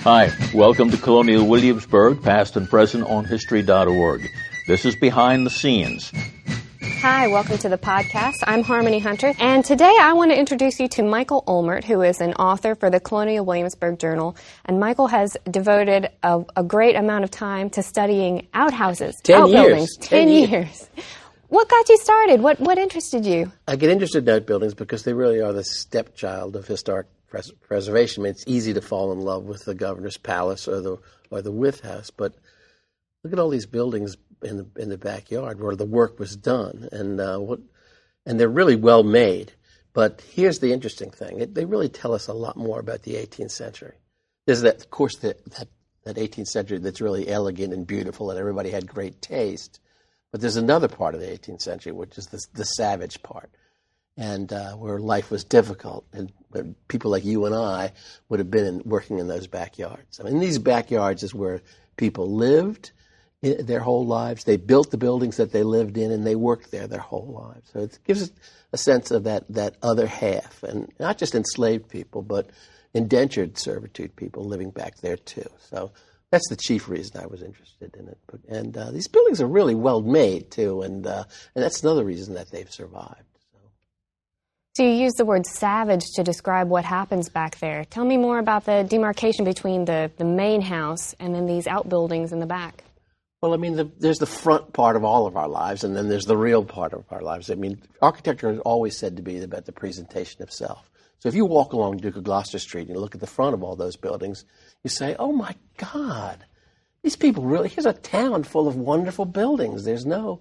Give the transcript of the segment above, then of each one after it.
Hi, welcome to Colonial Williamsburg, past and present on History.org. This is Behind the Scenes. Hi, welcome to the podcast. I'm Harmony Hunter, and today I want to introduce you to Michael Olmert, who is an author for the Colonial Williamsburg Journal. And Michael has devoted a great amount of time to studying outhouses, 10 outbuildings. years. 10 years. What got you started? What interested you? I get interested in outbuildings because they really are the stepchild of historic preservation. I mean, it's easy to fall in love with the governor's palace or the Wythe House, but look at all these buildings in the backyard where the work was done, and they're really well made. But here's the interesting thing: they really tell us a lot more about the 18th century. There's that, of course, that 18th century that's really elegant and beautiful, and everybody had great taste. But there's another part of the 18th century, which is the savage part, and where life was difficult, and people like you and I would have been working in those backyards. I mean, these backyards is where people lived their whole lives. They built the buildings that they lived in, and they worked there their whole lives. So it gives us a sense of that other half, and not just enslaved people, but indentured servitude people living back there too. So that's the chief reason I was interested in it. And these buildings are really well made too, and that's another reason that they've survived. So you use the word savage to describe what happens back there. Tell me more about the demarcation between the main house and then these outbuildings in the back. Well, I mean, there's the front part of all of our lives, and then there's the real part of our lives. I mean, architecture is always said to be about the presentation of self. So if you walk along Duke of Gloucester Street and you look at the front of all those buildings, you say, oh, my God, these people really, here's a town full of wonderful buildings. There's no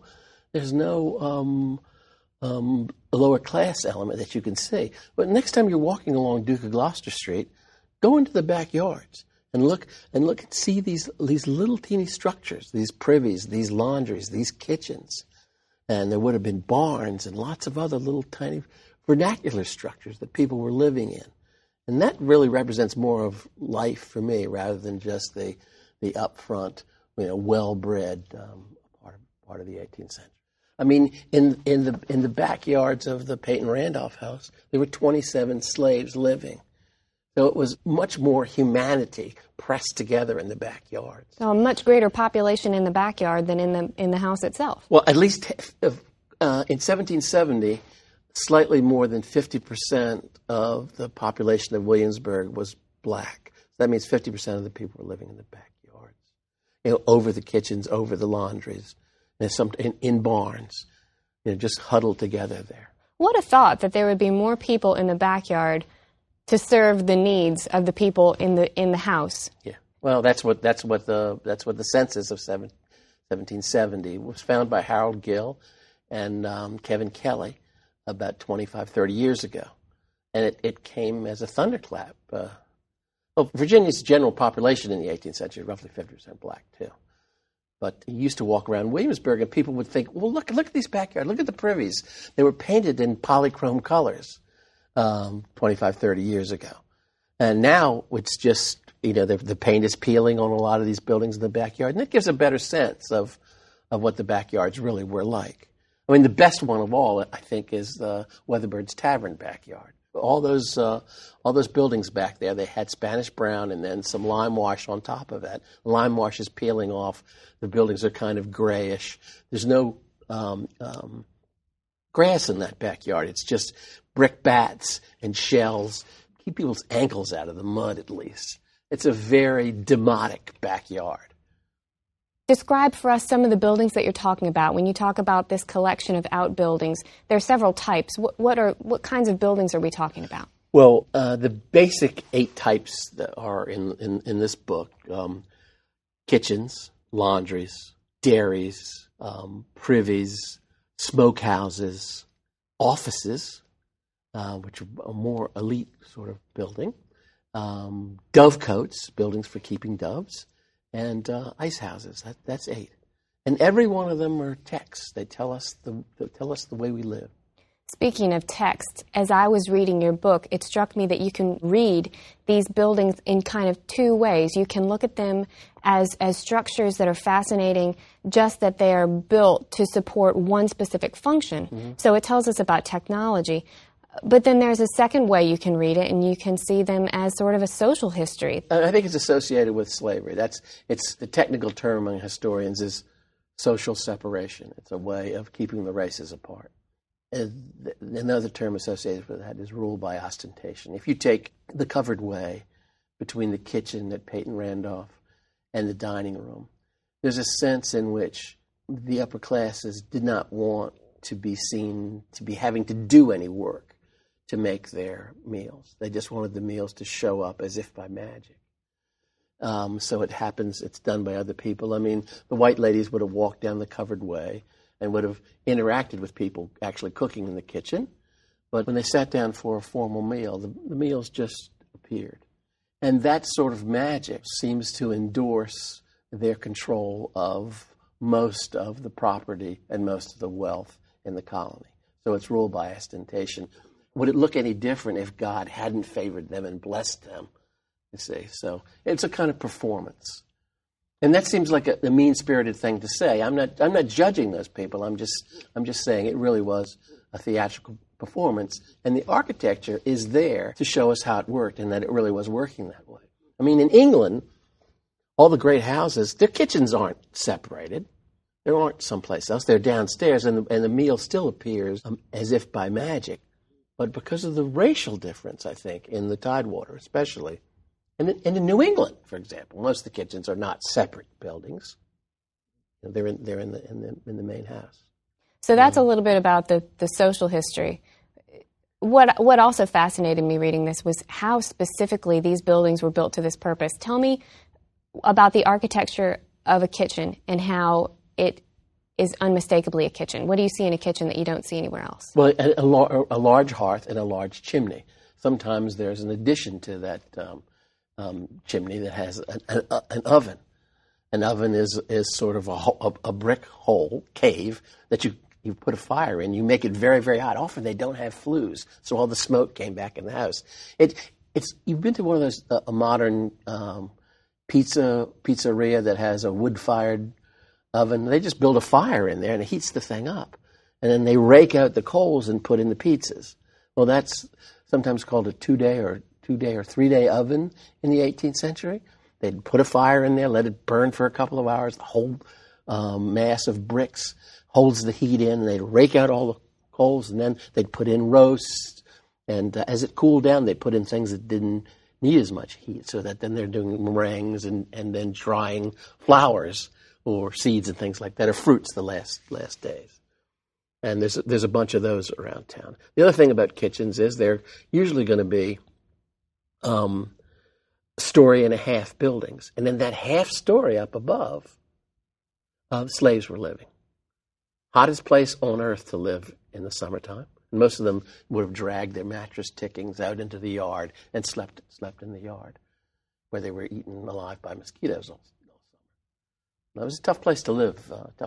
lower class element that you can see. But next time you're walking along Duke of Gloucester Street, go into the backyards and look and see these little teeny structures, these privies, these laundries, these kitchens. And there would have been barns and lots of other little tiny vernacular structures that people were living in. And that really represents more of life for me rather than just the upfront, well-bred part of the 18th century. I mean, in the backyards of the Peyton Randolph house, there were 27 slaves living. So it was much more humanity pressed together in the backyards. So a much greater population in the backyard than in the house itself. Well, at least in 1770, slightly more than 50% of the population of Williamsburg was black. That means 50% of the people were living in the backyards, over the kitchens, over the laundries. In barns, just huddled together there. What a thought that there would be more people in the backyard to serve the needs of the people in the house. Yeah, well, that's what the census of 1770 was found by Harold Gill and Kevin Kelly about 25, 30 years ago, and it came as a thunderclap. Virginia's general population in the 18th century, roughly 50% black too. But he used to walk around Williamsburg, and people would think, well, look at these backyards. Look at the privies. They were painted in polychrome colors 25, 30 years ago. And now it's just, the paint is peeling on a lot of these buildings in the backyard. And it gives a better sense of what the backyards really were like. I mean, the best one of all, I think, is the Weatherbird's Tavern backyard. All those buildings back there, they had Spanish brown and then some lime wash on top of that. The lime wash is peeling off. The buildings are kind of grayish. There's no grass in that backyard. It's just brick bats and shells. Keep people's ankles out of the mud, at least. It's a very demotic backyard. Describe for us some of the buildings that you're talking about. When you talk about this collection of outbuildings, there are several types. What kinds of buildings are we talking about? Well, the basic 8 types that are in this book: kitchens, laundries, dairies, privies, smokehouses, offices, which are a more elite sort of building, dovecotes, buildings for keeping doves, and ice houses. That's 8, and every one of them are texts. They tell us the way we live. Speaking of text, as I was reading your book, it struck me that you can read these buildings in kind of 2 ways. You can look at them as structures that are fascinating, just that they are built to support one specific function. Mm-hmm. So it tells us about technology. But then there's a second way you can read it, and you can see them as sort of a social history. I think it's associated with slavery. It's the technical term among historians is social separation. It's a way of keeping the races apart. And another term associated with that is rule by ostentation. If you take the covered way between the kitchen at Peyton Randolph and the dining room, there's a sense in which the upper classes did not want to be seen to be having to do any work to make their meals. They just wanted the meals to show up as if by magic. So it happens, it's done by other people. I mean, the white ladies would have walked down the covered way and would have interacted with people actually cooking in the kitchen. But when they sat down for a formal meal, the meals just appeared. And that sort of magic seems to endorse their control of most of the property and most of the wealth in the colony. So it's ruled by ostentation. Would it look any different if God hadn't favored them and blessed them? You see, so it's a kind of performance, and that seems like a mean-spirited thing to say. I'm not judging those people. I'm just saying it really was a theatrical performance, and the architecture is there to show us how it worked and that it really was working that way. I mean, in England, all the great houses, their kitchens aren't separated. They aren't someplace else. They're downstairs, and the meal still appears as if by magic. But because of the racial difference, I think, in the Tidewater especially, and in New England, for example, most of the kitchens are not separate buildings. They're in the main house. So that's a little bit about the social history. What also fascinated me reading this was how specifically these buildings were built to this purpose. Tell me about the architecture of a kitchen and how it is unmistakably a kitchen. What do you see in a kitchen that you don't see anywhere else? Well, a large hearth and a large chimney. Sometimes there's an addition to that chimney that has an oven. An oven is sort of a brick hole, cave, that you put a fire in. You make it very, very hot. Often they don't have flues, so all the smoke came back in the house. You've been to one of those a modern pizzeria that has a wood-fired oven. They just build a fire in there and it heats the thing up. And then they rake out the coals and put in the pizzas. Well, that's sometimes called a 2-day or 3-day oven in the 18th century. They'd put a fire in there, let it burn for a couple of hours. The whole mass of bricks holds the heat in, and they'd rake out all the coals, and then they'd put in roasts. And as it cooled down, they'd put in things that didn't need as much heat, so that then they're doing meringues and then drying flowers or seeds and things like that, or fruits the last days. And there's a bunch of those around town. The other thing about kitchens is they're usually going to be story-and-a-half buildings. And then that half story up above, slaves were living. Hottest place on earth to live in the summertime. And most of them would have dragged their mattress tickings out into the yard and slept in the yard, where they were eaten alive by mosquitoes all summer. It was a tough place to live.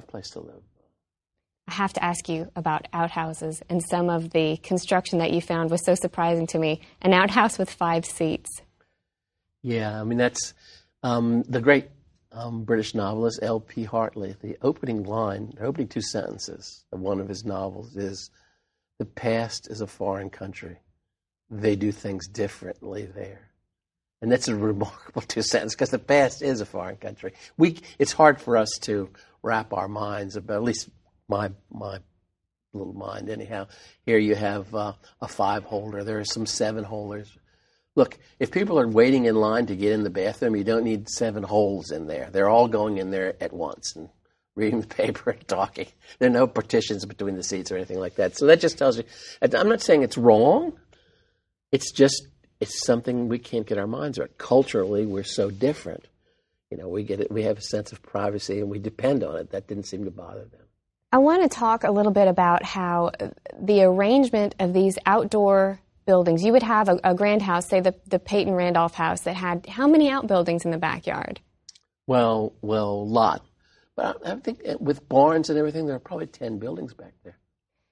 I have to ask you about outhouses, and some of the construction that you found was so surprising to me. An outhouse with 5 seats. Yeah, I mean, that's the great British novelist L.P. Hartley. The opening 2 sentences of one of his novels is, "The past is a foreign country. They do things differently there." And that's a remarkable 2 sentences, because the past is a foreign country. It's hard for us to wrap our minds about, at least my little mind anyhow. Here you have a 5-holder. There are some 7-holders. Look, if people are waiting in line to get in the bathroom, you don't need 7 holes in there. They're all going in there at once and reading the paper and talking. There are no partitions between the seats or anything like that. So that just tells you, I'm not saying it's wrong. It's something we can't get our minds around. Culturally, we're so different. We have a sense of privacy and we depend on it. That didn't seem to bother them. I want to talk a little bit about how the arrangement of these outdoor buildings, you would have a grand house, say the Peyton Randolph house, that had how many outbuildings in the backyard? Well, a lot. But I think with barns and everything, there are probably 10 buildings back there.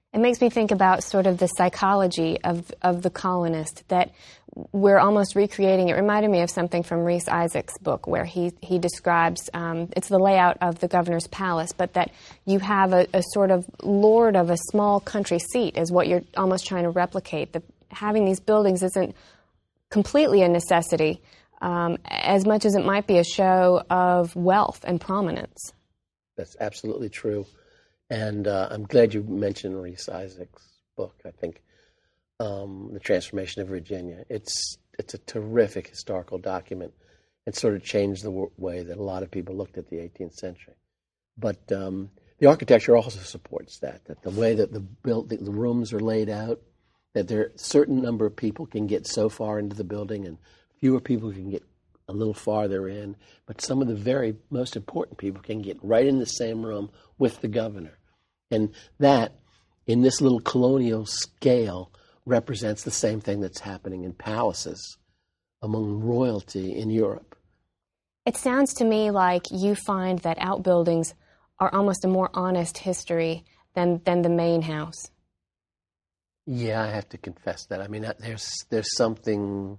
It makes me think about sort of the psychology of the colonist, that we're almost recreating. It reminded me of something from Rhys Isaac's book where he describes, it's the layout of the governor's palace, but that you have a sort of lord of a small country seat is what you're almost trying to replicate. Having these buildings isn't completely a necessity, as much as it might be a show of wealth and prominence. That's absolutely true. And I'm glad you mentioned Rhys Isaac's book. I think The Transformation of Virginia. It's a terrific historical document. It sort of changed the way that a lot of people looked at the 18th century. But the architecture also supports that the way that the rooms are laid out, that there are a certain number of people can get so far into the building and fewer people can get a little farther in, but some of the very most important people can get right in the same room with the governor. And that, in this little colonial scale, represents the same thing that's happening in palaces among royalty in Europe. It sounds to me like you find that outbuildings are almost a more honest history than the main house. Yeah, I have to confess that. I mean, there's something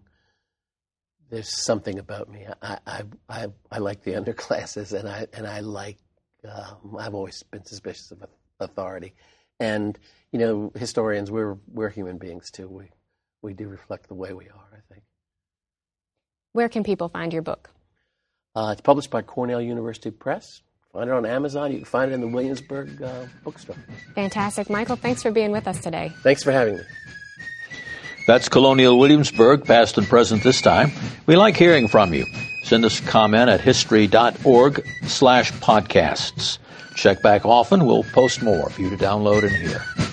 about me. I like the underclasses, and I like. I've always been suspicious of authority, and historians, we're human beings too. We do reflect the way we are, I think. Where can people find your book? It's published by Cornell University Press. Find it on Amazon. You can find it in the Williamsburg bookstore. Fantastic. Michael, thanks for being with us today. Thanks for having me. That's Colonial Williamsburg, past and present this time. We like hearing from you. Send us a comment at history.org/podcasts. Check back often. We'll post more for you to download and hear.